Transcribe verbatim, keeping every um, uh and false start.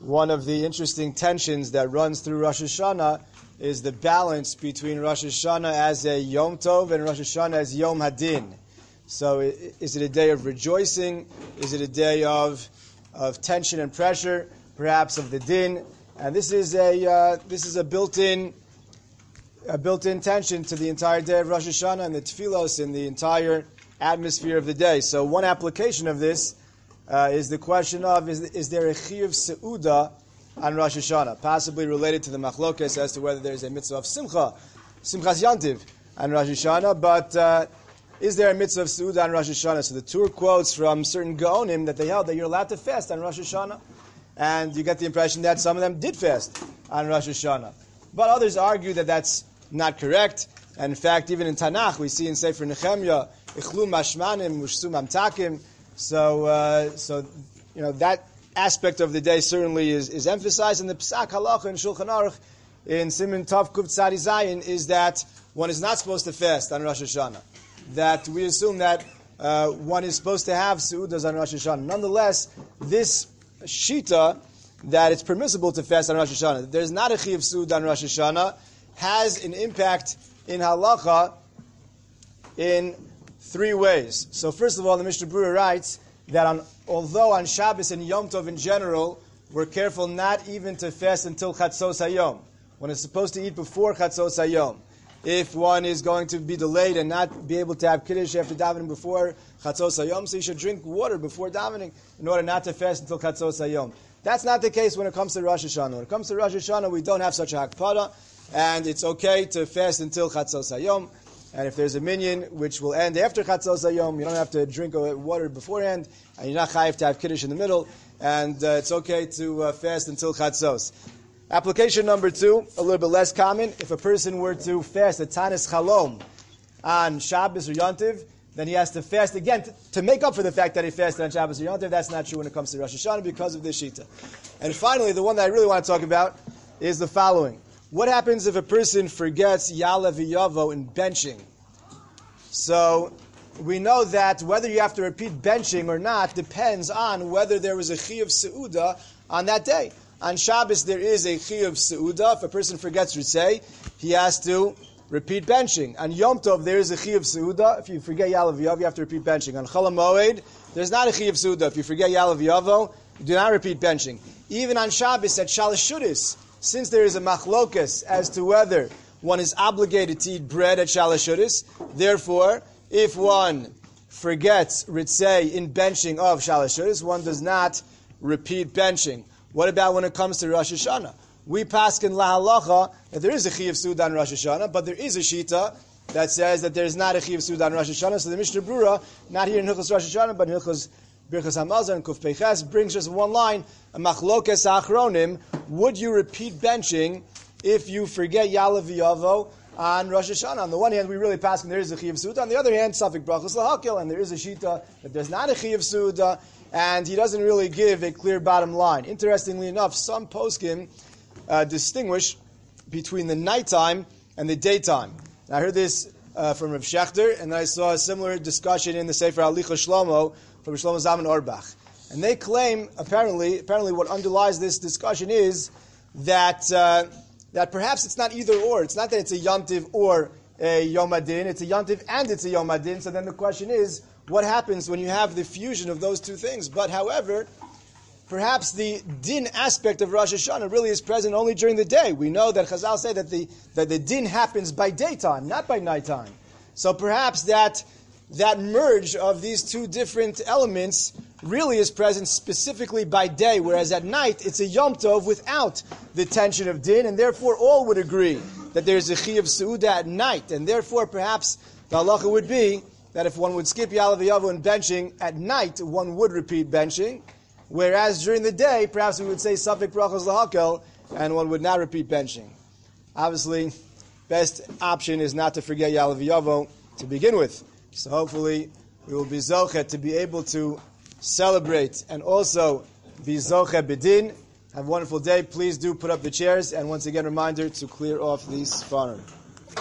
one of the interesting tensions that runs through Rosh Hashanah is the balance between Rosh Hashanah as a Yom Tov and Rosh Hashanah as Yom Hadin. So is it a day of rejoicing? Is it a day of of tension and pressure, perhaps of the din? And this is a uh, this is a built-in a built-in tension to the entire day of Rosh Hashanah and the tefillos and the entire atmosphere of the day. So one application of this uh, is the question of is, is there a chiyuv seuda on Rosh Hashanah, possibly related to the machlokes as to whether there's a mitzvah of simcha, simchas yantiv on Rosh Hashanah, but uh, is there a mitzvah of seuda on Rosh Hashanah? So the Tur quotes from certain gaonim that they held that you're allowed to fast on Rosh Hashanah, and you get the impression that some of them did fast on Rosh Hashanah. But others argue that that's not correct, and in fact, even in Tanakh, we see in Sefer Nehemiah, ichlu mashmanim mushsu mamtakim. So, uh, so you know that aspect of the day certainly is, is emphasized in the Psak Halacha and Shulchan Aruch in Siman Tov Kuf Tzadi Zayin is that one is not supposed to fast on Rosh Hashanah. That we assume that uh, one is supposed to have seudas on Rosh Hashanah. Nonetheless, this shita that it's permissible to fast on Rosh Hashanah, there's not a chiyuv seuda on Rosh Hashanah, has an impact in halacha in three ways. So first of all, the Mishnah Berurah writes that on, although on Shabbos and Yom Tov in general, we're careful not even to fast until Chatzos Hayom. One is supposed to eat before Chatzos Hayom. If one is going to be delayed and not be able to have Kiddush after davening before Chatzos Hayom, so you should drink water before davening in order not to fast until Chatzos Hayom. That's not the case when it comes to Rosh Hashanah. When it comes to Rosh Hashanah, we don't have such a hakpada, and it's okay to fast until Chatzos Hayom. And if there's a minyan which will end after Chatzos Hayom, you don't have to drink water beforehand, and you're not chayiv to have Kiddush in the middle, and uh, it's okay to uh, fast until Chatzos. Application number two, a little bit less common. If a person were to fast a Tanis Chalom on Shabbos or Yontiv, then he has to fast again to, to make up for the fact that he fasted on Shabbos or Yontiv. That's not true when it comes to Rosh Hashanah because of this shita. And finally, the one that I really want to talk about is the following. What happens if a person forgets Ya'aleh V'Yavo in benching? So we know that whether you have to repeat benching or not depends on whether there was a chiyuv seuda on that day. On Shabbos, there is a chiyuv seuda. If a person forgets ritzei, he has to repeat benching. On Yom Tov, there is a chiyuv seuda. If you forget Ya'aleh V'Yavo, you have to repeat benching. On Chol HaMoed, there's not a chiyuv seuda. If you forget Ya'aleh V'Yavo, you do not repeat benching. Even on Shabbos, at Shalosh Shudis, since there is a machlokes as to whether one is obligated to eat bread at Shalosh Shudis, therefore, if one forgets ritzei in benching of Shalosh Shudis, one does not repeat benching. What about when it comes to Rosh Hashanah? We paskin lahalacha that there is a chiyuv seuda on Rosh Hashanah, but there is a shita that says that there is not a chiyuv seuda on Rosh Hashanah. So the Mishnah Berurah, not here in Hilchos Rosh Hashanah, but in Hilchos Birchas Hamazon and Kuf Peiches, brings just one line, a machlokes achronim, would you repeat benching if you forget Ya'aleh V'Yavo on Rosh Hashanah? On the one hand, we really pass, and there is a chiyuv seuda. On the other hand, Safik Brachos Lahakil, and there is a shita that there's not a chiyuv seuda, and he doesn't really give a clear bottom line. Interestingly enough, some poskim uh, distinguish between the nighttime and the daytime. And I heard this uh, from Rav Shechter, and I saw a similar discussion in the Sefer Halicha Shlomo from Shlomo Zalman Auerbach. And they claim, apparently, apparently what underlies this discussion is that uh, that perhaps it's not either or. It's not that it's a Yontiv or a Yom Hadin. It's a Yontiv and it's a Yom Hadin. So then the question is, what happens when you have the fusion of those two things? But however, perhaps the din aspect of Rosh Hashanah really is present only during the day. We know that Chazal say that the that the din happens by daytime, not by nighttime. So perhaps that that merge of these two different elements really is present specifically by day, whereas at night it's a Yom Tov without the tension of din, and therefore all would agree that there's a chiyuv seuda at night, and therefore perhaps the halacha would be that if one would skip Ya'aleh V'Yavo in benching, at night one would repeat benching, whereas during the day, perhaps we would say Safik Brachos Lahakel, and one would not repeat benching. Obviously, best option is not to forget Ya'aleh V'Yavo to begin with. So hopefully we will be zochet to be able to celebrate and also be zochet b'din. Have a wonderful day. Please do put up the chairs, and once again, reminder to clear off these farm.